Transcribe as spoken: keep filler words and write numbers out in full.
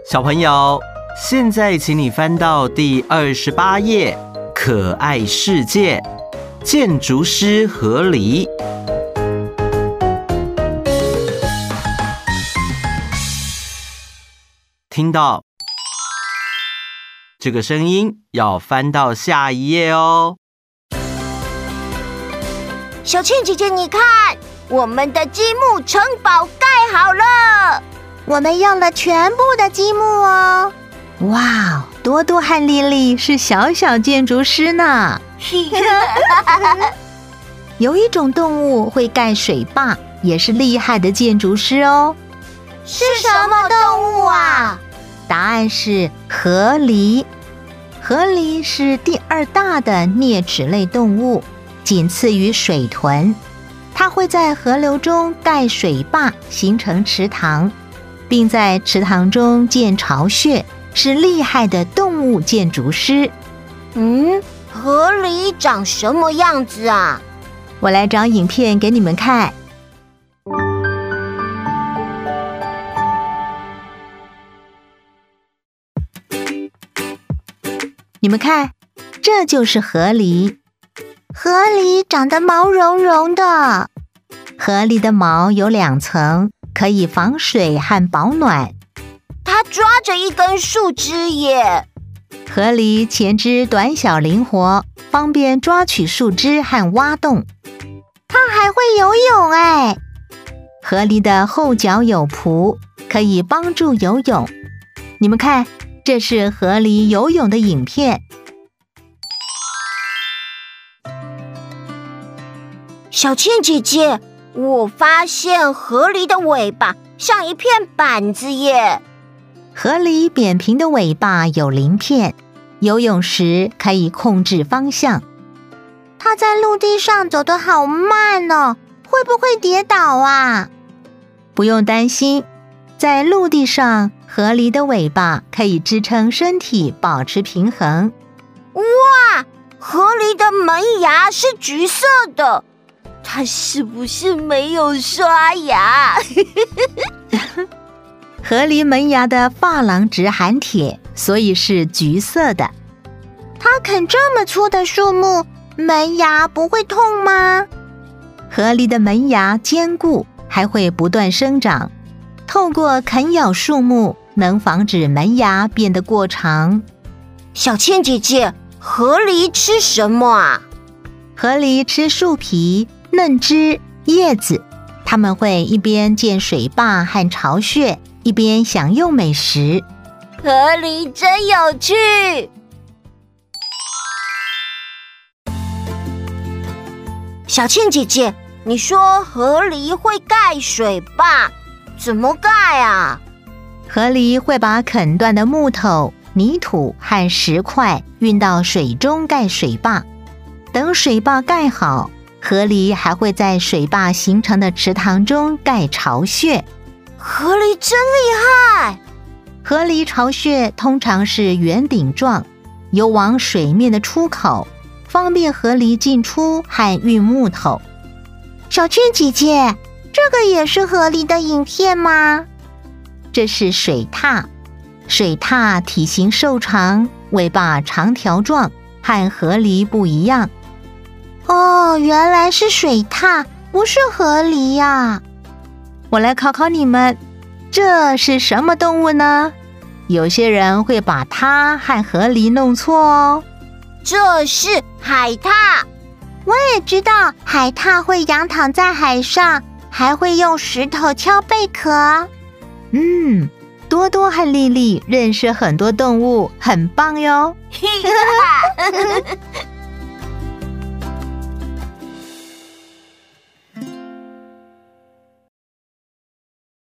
小朋友，现在请你翻到第二十八页，可爱世界，建筑师河狸。听到这个声音，要翻到下一页哦。 小倩姐姐，你看，我们的积木城堡盖好了。 我们用了全部的积木哦。哇，多多和丽丽是小小建筑师呢。有一种动物会盖水坝，也是厉害的建筑师哦。 是什么动物啊？ 答案是河狸。河狸是第二大的啮齿类动物，仅次于水豚。它会在河流中盖水坝，形成池塘，并在池塘中建巢穴，是厉害的动物建筑师。 嗯，河狸长什么样子啊？ 我来找影片给你们看。你们看，这就是河狸。河狸长得毛茸茸的，河狸的毛有两层，可以防水和保暖。 它抓着一根树枝耶。 河狸前肢短小灵活，方便抓取树枝和挖洞。它还会游泳哎！河狸的后脚有蹼，可以帮助游泳。你们看，这是河狸游泳的影片。 小倩姐姐，我发现河狸的尾巴像一片板子耶。 河狸扁平的尾巴有鳞片，游泳时可以控制方向。它在陆地上走得好慢哦，会不会跌倒啊？不用担心，在陆地上，河狸的尾巴可以支撑身体，保持平衡。 哇，河狸的门牙是橘色的，它是不是没有刷牙？ 河狸门牙的珐琅质含铁，所以是橘色的。它啃这么粗的树木，门牙不会痛吗？河狸的门牙坚固，还会不断生长。透过啃咬树木，能防止门牙变得过长。 小倩姐姐，河狸吃什么啊？ 河狸吃树皮、嫩枝、叶子，它们会一边建水坝和巢穴，一边享用美食。 河狸真有趣。小倩姐姐，你说河狸会盖水坝，怎么盖啊？ 河狸会把啃断的木头、泥土和石块运到水中盖水坝。等水坝盖好，河狸还会在水坝形成的池塘中盖巢穴。 河狸真厉害！ 河狸巢穴通常是圆顶状，有往水面的出口，方便河狸进出和运木头。小倩姐姐，这个也是河狸的影片吗？这是水獭。水獭体型瘦长，尾巴长条状，和河狸不一样。哦，原来是水獭，不是河狸呀。我来考考你们，这是什么动物呢？有些人会把它和河狸弄错哦。 这是海獭。 我也知道海獭会仰躺在海上，还会用石头敲贝壳。嗯，多多和丽丽认识很多动物，很棒哟。